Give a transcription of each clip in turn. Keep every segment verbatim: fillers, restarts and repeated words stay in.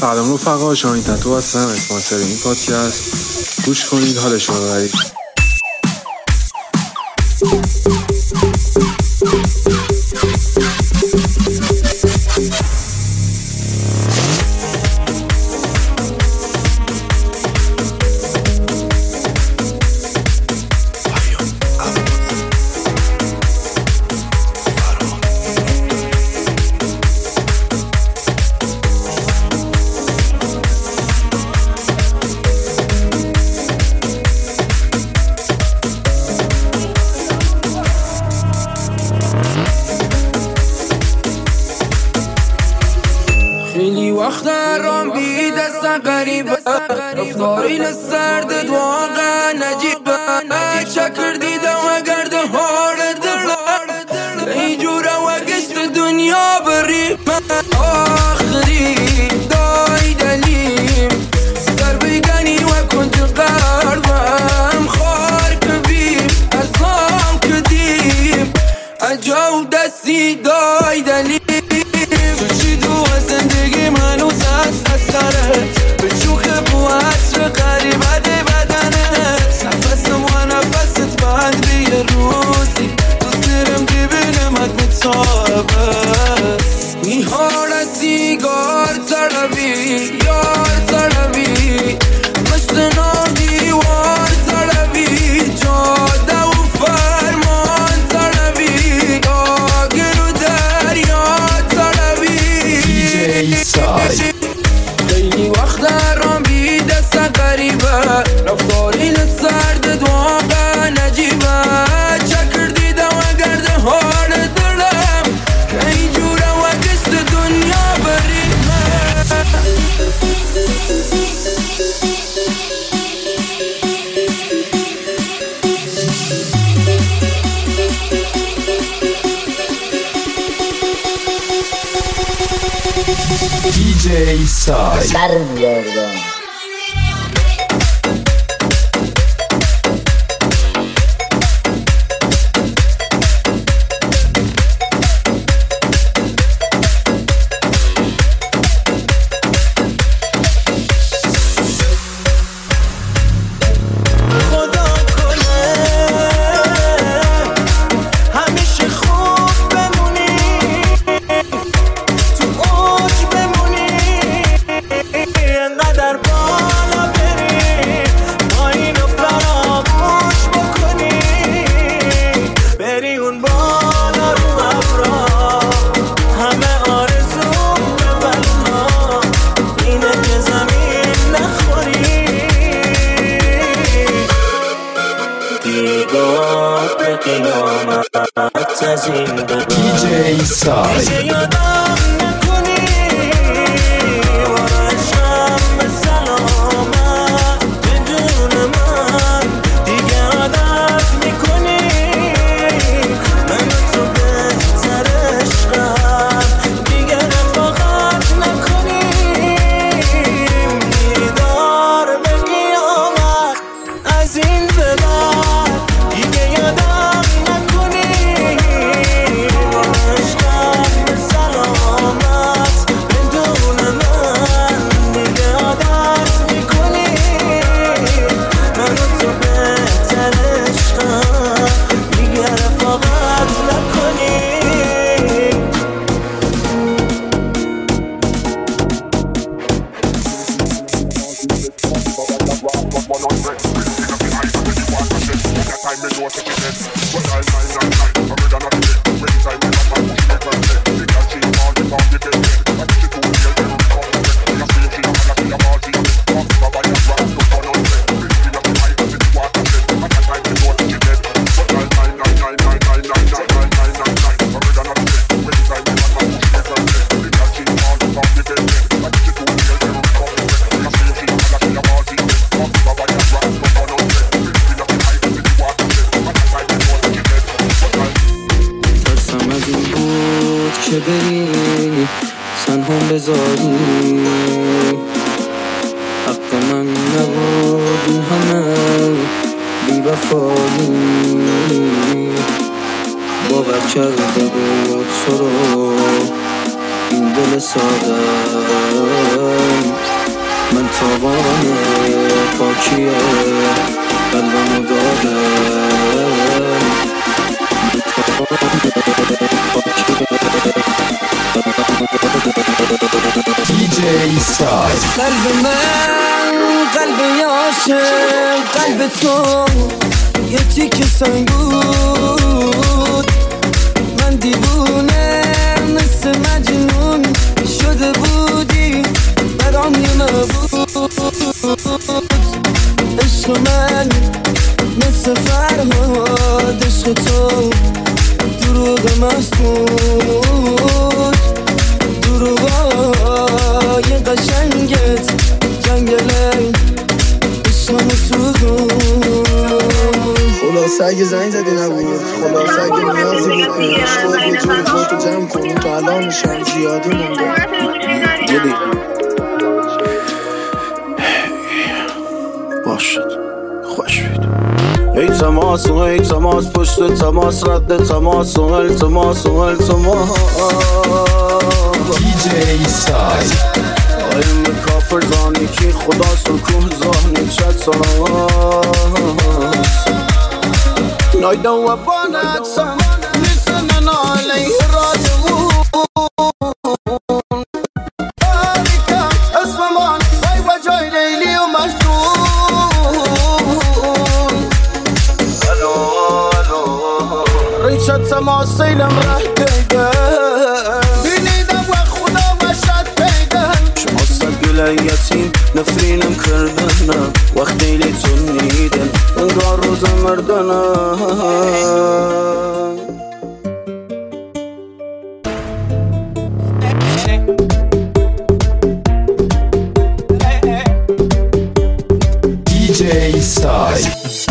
سلام رفقا، شاهین تتو هستم، اسپانسر این پادکست. گوش کنید، حالشون رو ببرید. خیلی وقت رام بی دستن قریبه، رفتارین سرد واقعا نجیبه. چه کردی دو گرد هار دل ای جوره و گشت دنیا بریمه. آخری دای دلیم سر بگنی و کنت قربم خار کبیم ازام کدیم اجاو دستی دای دلیم. به شوخ بو عطر قریبه دی بدنت، نفسم و نفست بعد بی روزی دوست دارم ببینمت متابه. میهارتی گار تربی یار تربی مشت نادیوار تربی جاده و فرمان تربی آگر و دریا تربی. خیلی وقت رام بی دست قریبه، رفتارین سرد واقعا نجیبه. چه کردی دو گرد حال دلم که اینجوره و گشت دنیا بریمه. دی جی سای سر می‌گردم. دی جی سای که بری سنهم بذاری حق من نبود این همه بی وفایی باور کرده بود تو رو این دل ساده تاوان پاکیه قلبمو دادم دی جی سای. قلب من قلب عاشق، قلب تو یه تیکه سنگ بود. من دیوونه مثل مجنون شده بودی برام یه مبود. عشق من مثل فرهاد، عشق تو دروغ مسکوت. دروغای قشنگت جنگله عشقمو سوزون. خلاصه اگه زنگ زدی نبود، خلاصه اگه نیازی بود بهش خود یه جور با تو جمع کنیم تا الان نشم زیادی مونده. گلی باشد خوش بید. ای تماس و ای تماس پشت تماس رد تماس و التماس و التماس. دی جی سای. آیم کافر زانی کی خدا سکون زانی چت سلاس. نایده و بانت سم لسنن علی راجعون. آریکا اسممان وای و جای لیلی و مجنون. الو الو ریشت تماس سیلم ره دیگه بینیدم و خدا و شد پیده. شما سگل یتیم نفرینم کردنم وقتی لیتون نیدن انگار روز مردنم. دی جی سای.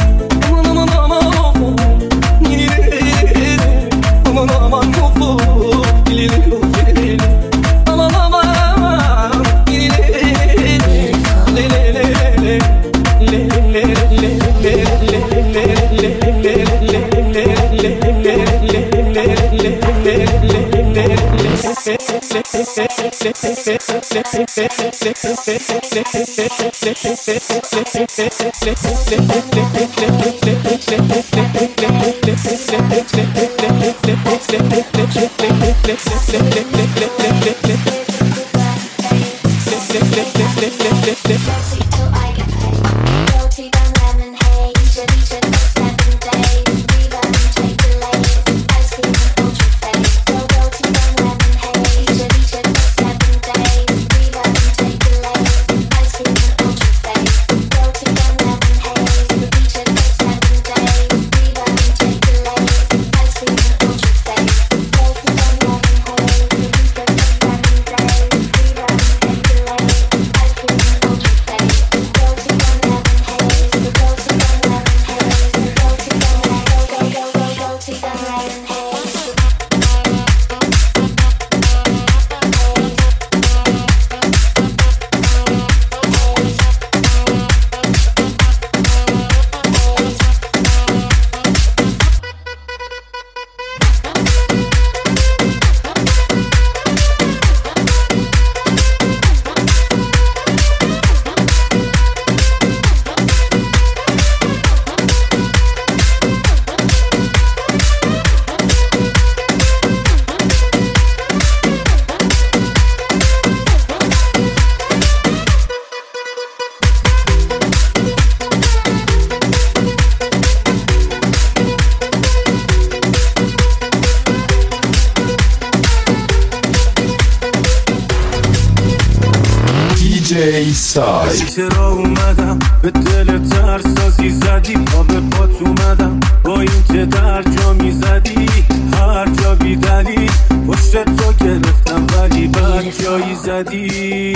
دی سای. چرا اومدم به دل ترسازی زدی پا به پات اومدم با این که در جا میزدی هر جا بی دلیل پشت تو گرفتم ولی بد جایی زدی.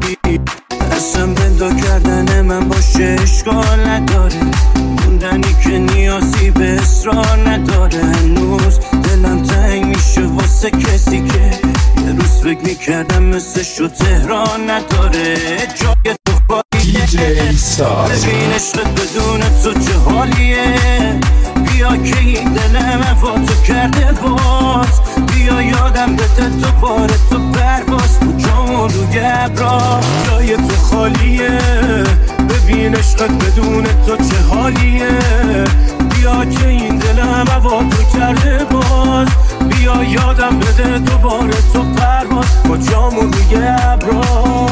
دستم بندا کردن من باشه اشکال نداره موندنی که نیازی به اصرار نداره. هنوز دلم تنگ میشه واسه کسی که یه روز فکر میکردم مثل شو تهران نداره. جای تو خالیه دی جی سای. ببین عشقت بدون تو چه حالیه. بیا که این دل من فاتو کرده باز. بیا یادم بده دوباره تو پرواز کجامون روی ابرا جای تو خالیه ببین عشقت بدون تو چه حالیه بیا که این دلم هوا تو کرده باز بیا یادم بده دوباره تو پرواز کجامون روی ابرا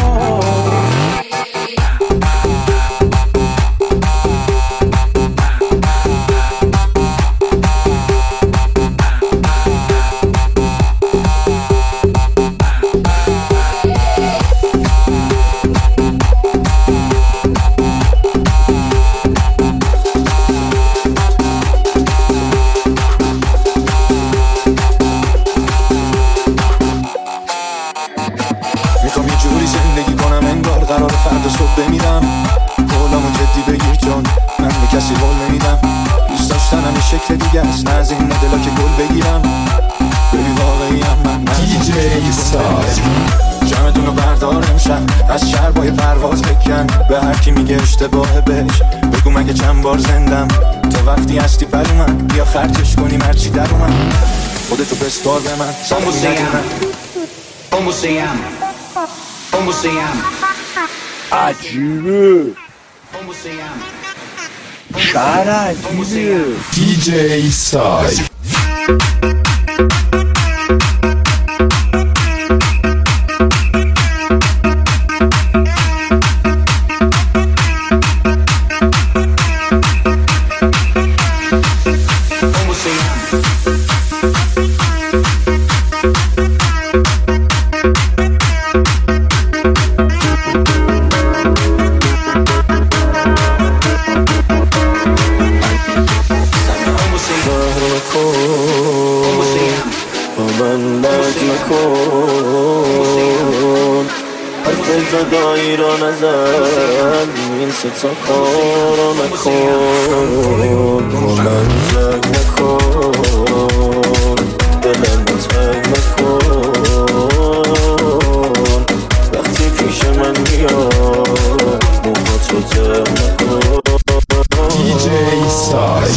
شکل دیگه است نه از این مدلا که گل بگیرم ببین واقعی هم من دی جی سای جمعتون رو بردار امشب از شربای پرواز بکن به هر کی میگه اشتباهه بهش بگو مگه چند بار زندم تا وقتی هستی پر من بیا خرجش کنیم هرچی در اومد خودتو بسپار به من Como se llama? Como se llama? Como se llama? عجیبه Como se llama? شعر عجیبه دی جی سای جدایی را نزن این ستا کار را مکن من زنگ نکن دلم تنگ نکن وقتی پیش من میاد موهاتو جمع نکن دی جی سای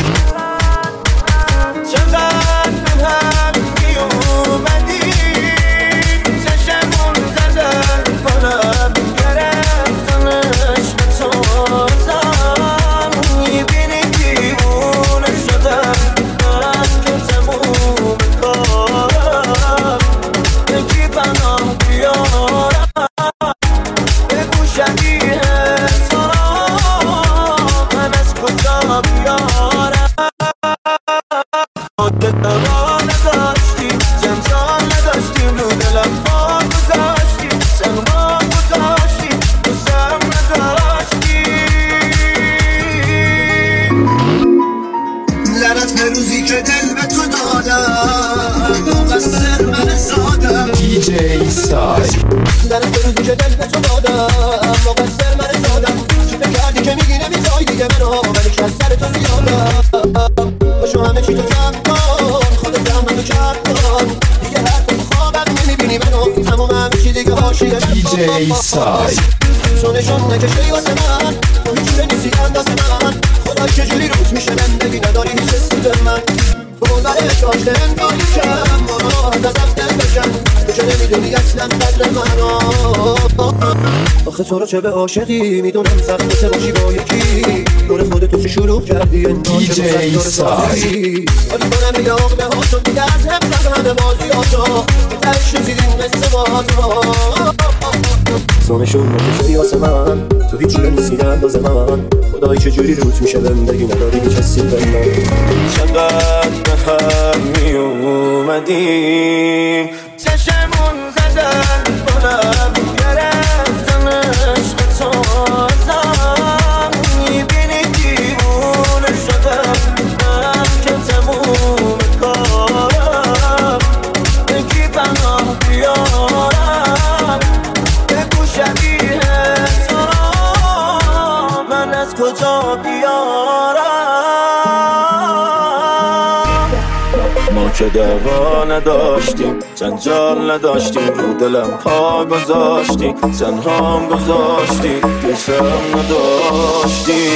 دی جی سای درست به روزی که دل به تو دادم مقصر من سادم چی فکر کردی که میگی نمیخوای دیگه منو من که از سر تو زیادم باشو همه چی تو جمع کن خودت زحمتو کرد کن دیگه حتی تو خوابم نمیبینی منو تمام همه چی دیگه حاشیه دی جی سای تو نشون نکشی واسه من تو هیچ جوره نیستی اندازه من خدای چجوری روز میشه زندگی نداری هیچ حسی به من تو برای داشته انگاری کم مراد از افته بکن تو که نمیدونی اصلا قدر منو آخه تو رو چه به عاشقی میدونم سخته باشی با یکی دور خودتو چه شروع کردی دی جی سای حالی کنم یه عقده هاشو دیگه از هم زد همه بازی هاشو که ترش رسیدیم قصه با هاتو سانشون نکشی واسه من تو هیچ جوره نیستی اندازه من خدایی چجوری روت میشه زندگی نداری هیچ حسی به من چقدر به هم می اومدیم چشمون زدن بلم گرفتن عشق تو ازم میبینی دیوونه شدم من که تموم کارم بگی پناه بیارم بگو شبیه تو من از کجا بیارم ما که دعوا نداشتیم جنجال نداشتیم رو دلم پا گذاشتی تنهام گذاشتی دوستم نداشتی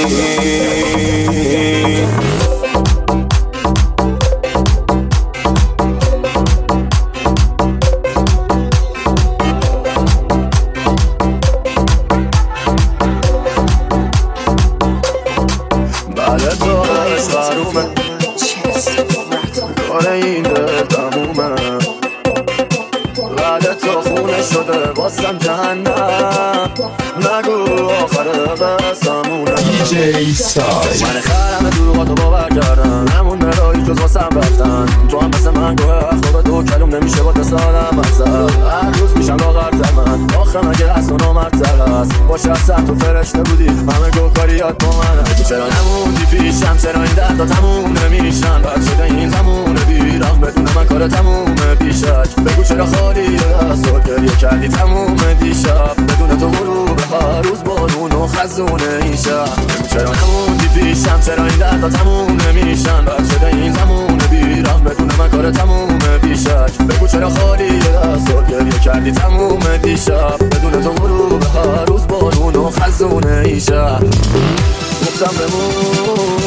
جی سای من خرم دروغاتو باور کردن همون مرایی جز واسم رفتن تو هم مثل من گوه اخلاق دو کلوم نمیشه با دست آدم مقصد هر روز میشم لاغرتر من آخه مگه از تو نامردتر هست باشه اصلا تو فرشته بودی همه گو کاریات با من چرا نموندی پیشم چرا این دردا تموم نمیشن بعد شده این زمونه بیرم بدون من کار تمومه پیشک بگو چرا خالی دست و گریه کردی تموم دیشب بدون تو غروب هر روز بارون و خزونه این شب چرا نموندی پیشم چرا این دردا تموم نمیشن بعد شده این زمونه بیرم بدون من کار تمومه پیشک بگو چرا خالی دست و گریه کردی تموم دیشب بدون تو غروب هر روز بارون و خزونه این شب گفتم بمون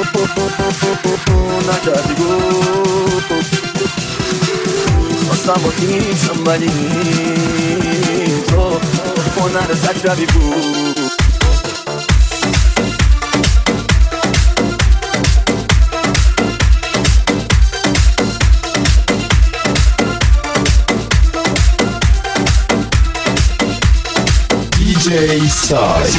نکردی گفت خواستم با تیشم ولی تو هنر تکربی بود دی جی سای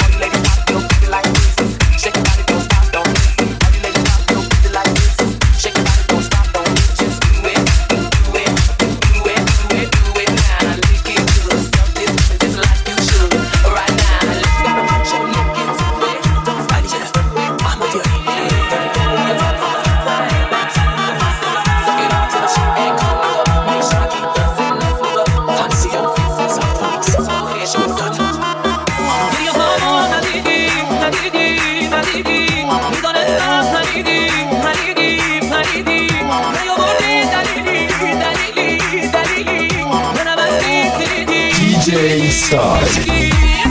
جی سای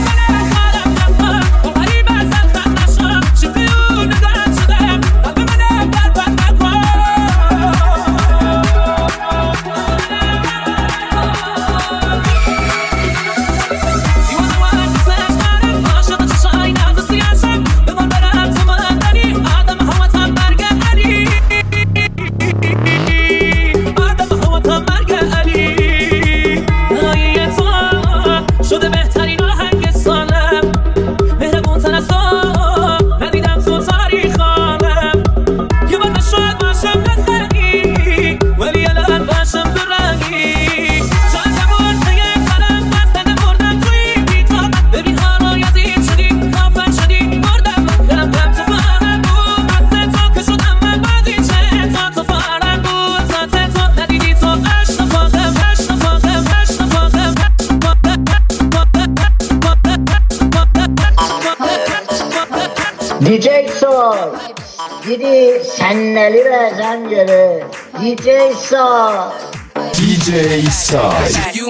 دی جی سای دیدی صندلی رو ازم گرفت. دی جی سای دی جی سای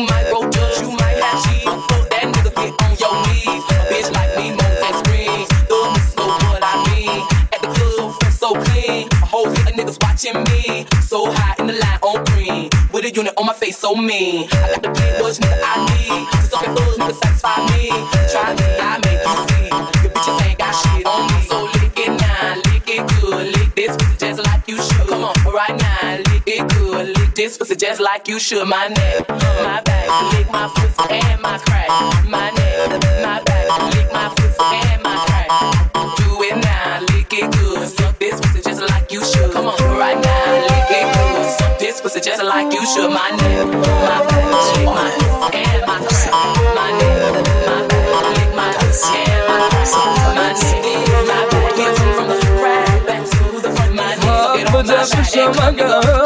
Me so high in the line on green with a unit on my face so mean. I got the big bush nigga I need to suck and full nigga satisfy me. Try me, I make you see. Your bitches ain't got shit on me. So lick it now, lick it good, lick this pussy just like you should. Come on, right now, lick it good, lick this pussy just like you should. My neck, my back, lick my pussy and my crack. My neck, my back, lick my pussy and my crack. Do it now, lick it good, suck this pussy just like you should. Come on, right now, lick it good, suck this pussy just like you should. My neck, my back, lick my pussy and my crack. My neck, my back, lick my pussy and my crack. My neck, my back, get from the crack back to the front. My neck, suck it on my shine.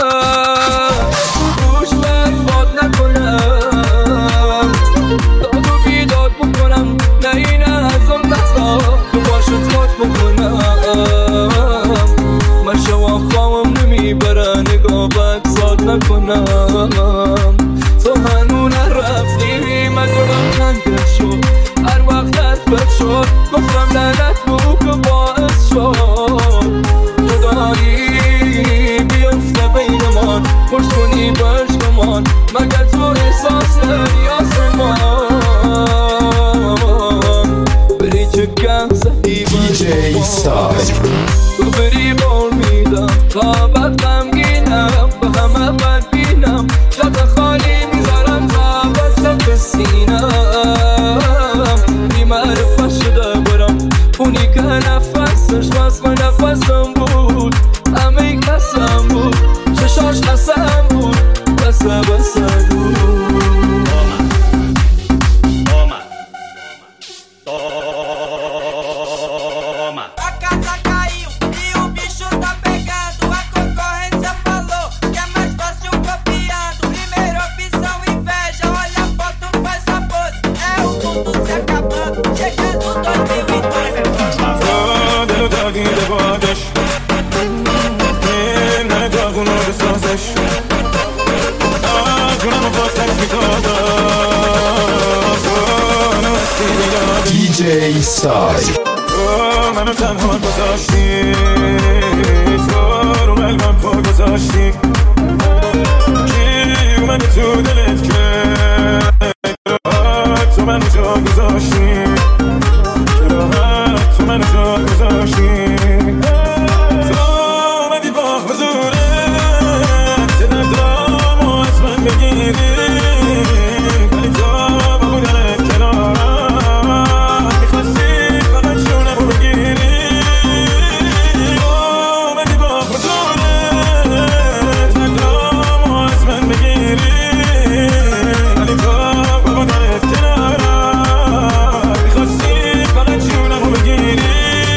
روش من فاد نکنم داد و بیداد بکنم نه این از اون دستا تو باشد خود بکنم من شما خواهم نمیبره نگاه بد زاد نکنم تو هنو نرفتی من دارم تنگه شد هر وقت درفت شد گفتم لعنت بو که باعث شد جدایی بیفته بینمان پرس کنی بشکمان مگر تو احساس داری آسمان بری چه گم زدی دی جی سای تو بری بار میدم تا بد غمگینم به همه بد بینم شب خالی میذارم تا بد بسینم بی معرفت شده برم اونی که دلو داگیده بادش نه داغونو بسازش جونمو با تک دی جی سای تو منو تنها گذاشتی تو رو قلبم پا گذاشتی کی اومده تو دلت که تو منو جا گذاشتی تو منو جا گذاشتی تو اومدی با حضورت دردامو از من بگیری ولی تو با بودنت کنارم میخواستی فقط جونمو بگیری تو اومدی با حضورت دردامو از من بگیری ولی تو با بودنت کنارم میخواستی فقط جونمو بگیری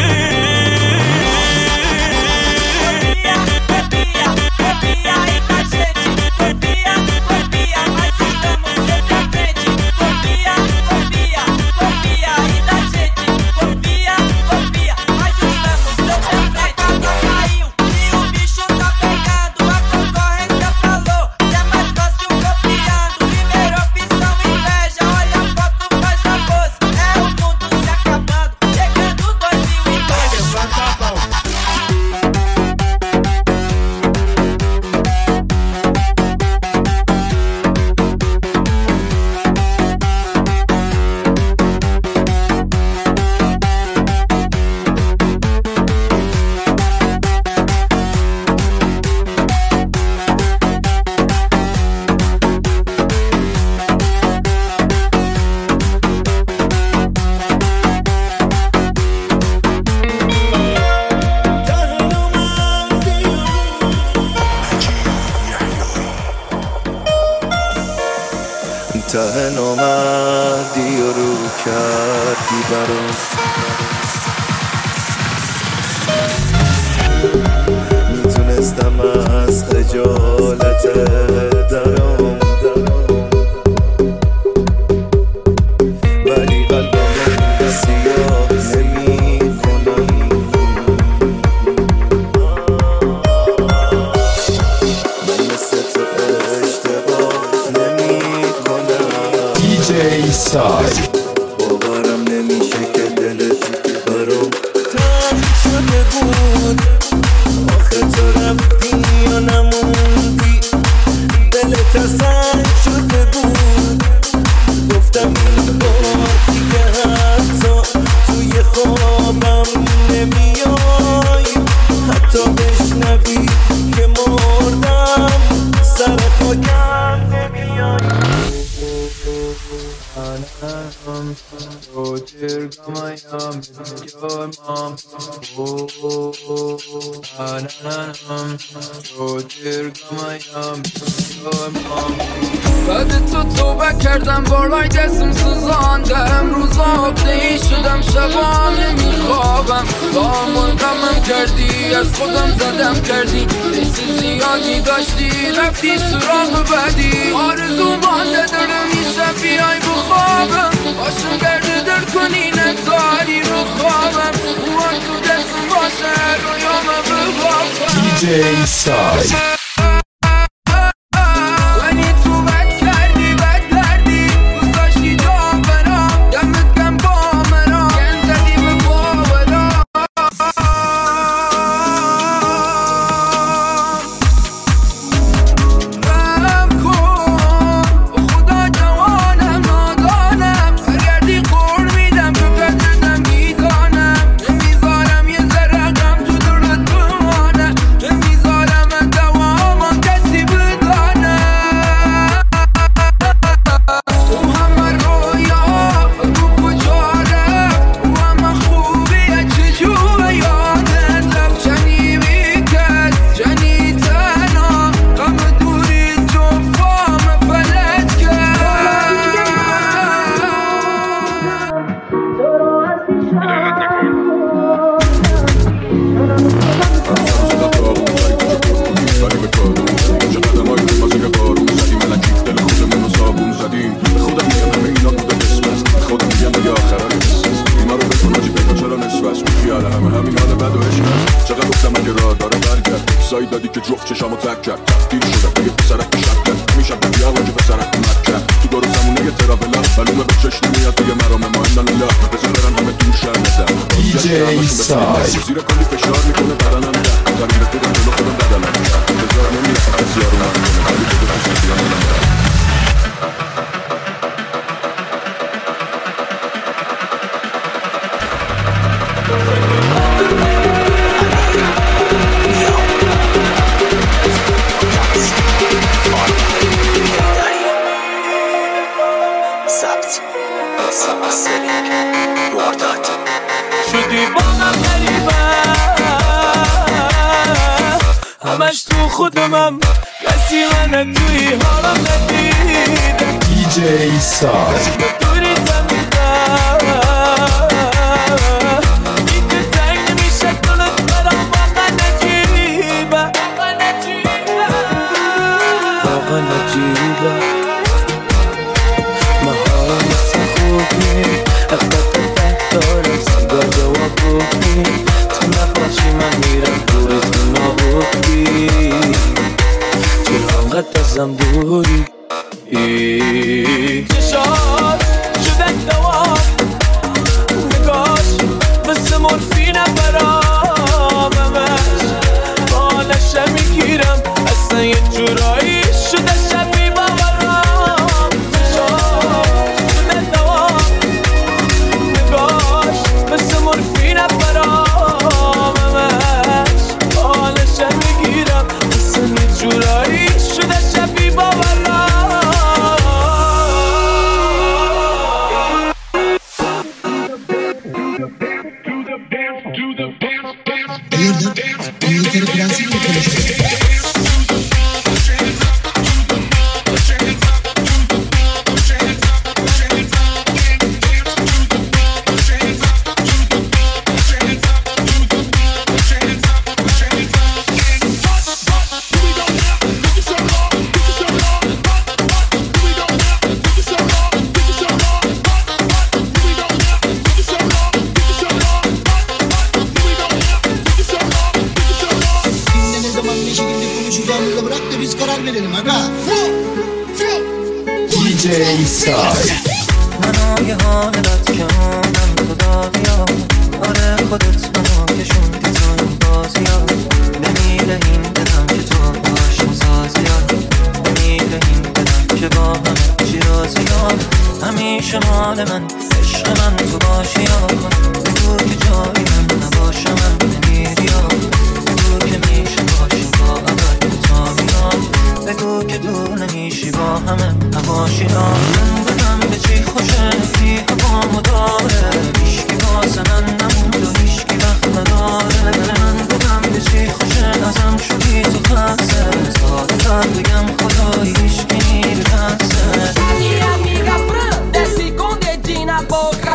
ته نامردی و رو کردی برام میتونستم از خجالت درام ولی قلبم سیاه نمی کنم من مثل تو اشتباه نمی کنم دی جی سای باورم نمیشه که دلت برام تنگ شده بود آخه تو رفتی یا نموندی دلت سنگ شده بود گفتم این بار دیگه حتی توی خوابم نمیای حتی بشنوی که مردم سر خاکم نمیای Oh, dear God, I am your mom. Oh, oh, oh, oh, oh, dear God, I am your mom. بعد تو توبه کردم بالای دستم سوزاندم روزا عقده‌ای شدم شبا نمیخوابم با غمم کردی از خودم زدم کردی حس زیادی داشتی رفتی سراغ بعدی آرزو مانده داره میشه بیای بخوابم باشم گرده در کنی نزاری رو خوابم اوان تو دستم باشه رویامم بخوابم دی جی سای نمیذارم یه ذره غم تو دلت بمانه نمیذارم دوام بد و عشق هست چقدر گفتم اگه راه داره برگرد سایی دادی که جفت چشامو تک کرد تبدیل شدم به یه پسرک که شب کرد همیشه بگی آقا که پسرک اومد کرد تو دارو زمونه یه تراولا معلومه به چشم نمیاد دیگه مرامه ما اندن الله بزن برن همه دور شر ندم دی جی سای زیر کلی فشار میکنه بدنم ده داریم رفیدم جلو خودم بدنم بزار نمیره فقط زیارو من کنه ولی بده بزن دیانم شدی با من غریبه همش تو خودمم کسی من توی حالم ندیده دی جی سای دوری زمیدم این که تنگ نمیشه دلت برام واقعا نجیبه واقعا نجیبه مهارم مثل خوبی اقدر دارم سیگار جواب بودی تو نباشی من میرم دوری تو نابودی چرا انقدر ازم دوری چشات شده دوام نگاش مثل مورفینه برام همش بالشه میگیرم اصلا یه جورایی شده شبی باورم چشات شده دوام مثل مورفینه برام همش حالشه میگیرم مثل یه جورایی شده شبی باورم دی جی سای منو یه حال بد که اونم تو دادی ها آره خودت منو کشوندی تو این بازی ها نمیره این دلم که تو باش مسازی ها نمیره این دلم که با همه چی رازی ها همیشه مال من عشق من تو باشی ها بگو که جایی من نباشم من نمیری ها بگو که میشه باشیم با عبد مطابی ها بگو که دور نمیشی با همه نباشی ها من بدم به چی خوشه کی هوامو داره هیشکی واسه من نموند و هیشکی وقت نداره من بدم به چی خوشه ازم شدی تو خسته ساده تر بگم خدایی هیشکی نیری خسته Minha amiga Fran desce com dedinho na boca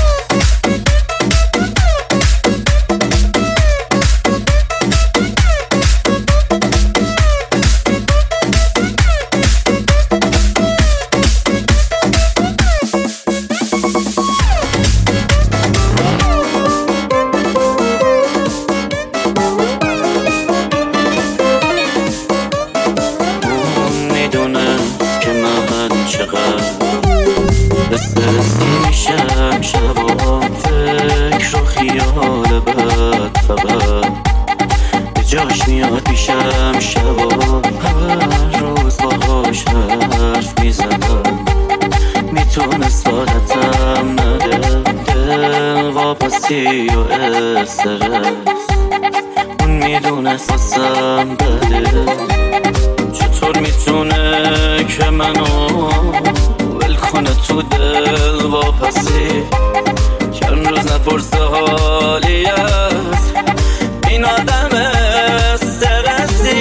میشم شبا فکر و خیال بد فقط به جاش میاد پیشم شبا هر روز باهاش حرف میزدم میتونست حالتم نده دل واپسی و استرس اون میدونست واسم بده چطور میتونه که منو ول کنه تو دل واپسی چند روز نپرسه حالی است این آدم استرسی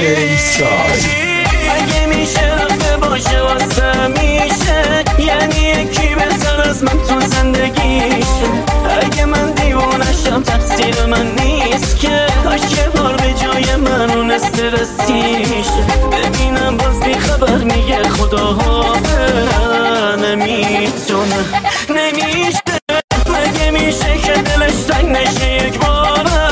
اگه میشه رفته باشه واسه میشه یعنی یکی بهتر از من تو زندگیشه اگه من دیوونشم تقصیر من نیست که کاش یه بار به جای من اون استرسیشه ببینم باز بی خبر میگه خدا نمیتونه نمیشه مگه میشه که دلش تنگ نشه یک بارم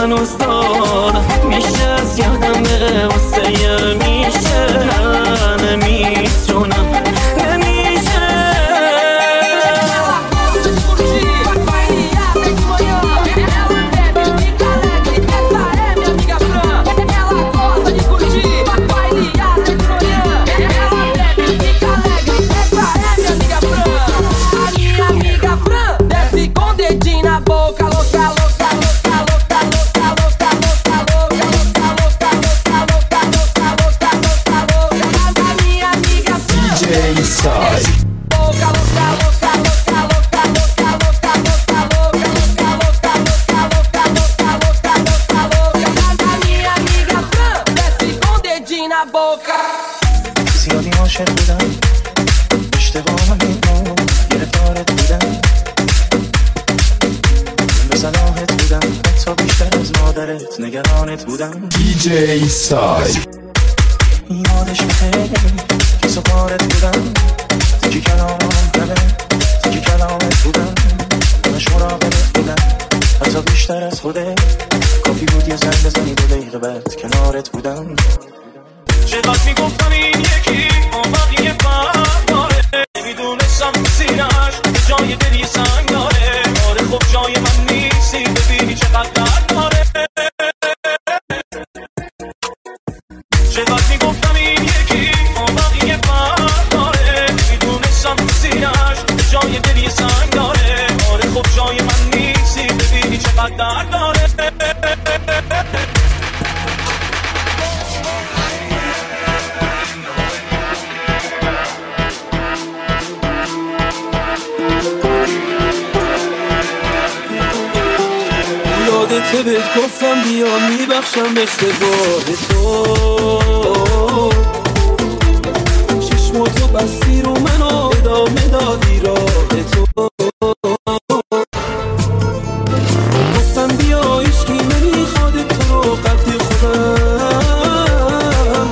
هنوز دارم میشه از یادم بره واسه میشه نمیتونم زیادی عاشق بودم اشتباهم این بود گرفتارت بودم به صلاحت بودم حتی بیشتر از مادرت نگرانت بودم دی جی سای یادش بخیر که سپارت بودم تکی کلامم همه تکی کلامت بودم همش مراقبت بودم حتی بیشتر از خودت کافی بود یه زنگ بزنی دو دقیقه بعد کنارت بودم چقدر میگفتم این یکی اون بقیه فرق داره نمیدونستم سینه‌اش به جای دلی سنگ داره آره خب جای من نیستی ببینی چقدر درد داره چقدر میگفتم این یکی اون بقیه فرق داره نمیدونستم سینه‌اش به جای دلی سنگ داره آره خب جای من نیستی ببینی چقدر درد داره یادت بهت گفتم بیا میبخشم اشتباه تو چشماتو بستی رو منو ادامه دادی راه تو گفتم بیا عشقی نمیخواد تو رو قد خودم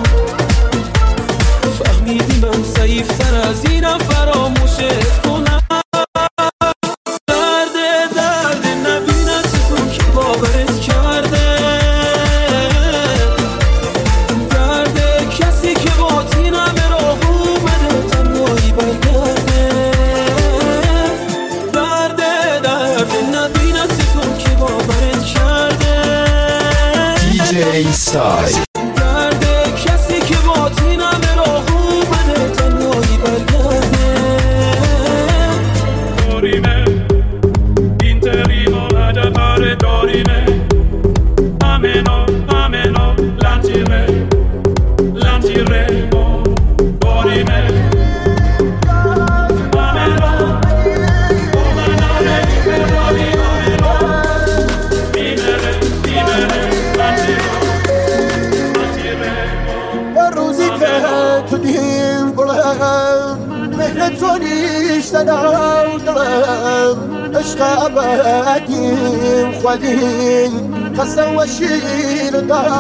فهمیدی من ضعیفتر از اینم فراموشت کنم سای درد کسی که باطینم راهو بده تنهایی برگرده دارینه این تریما عجباره دارینه امنو امنو لانتیره لانتیره دارینه تو نیشتنم دلم عشق ابدیم خودیم قسم و شیر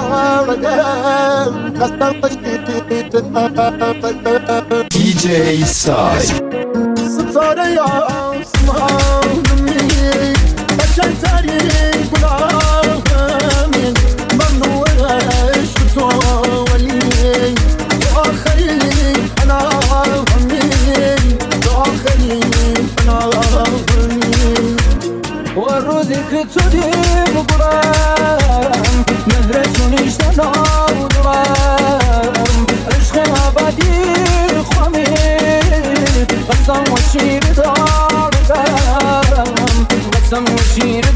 داردم قسم و شیر داردم دی جی سای ستاره آسمان می بچنترین گناهمی ممنوع عشق تو ولی تو آخری انا و روزی که تو دیم برم مهرتون اشتنام دارم عشق ابدی خوامی قسم و شیر دارم قسم و شیر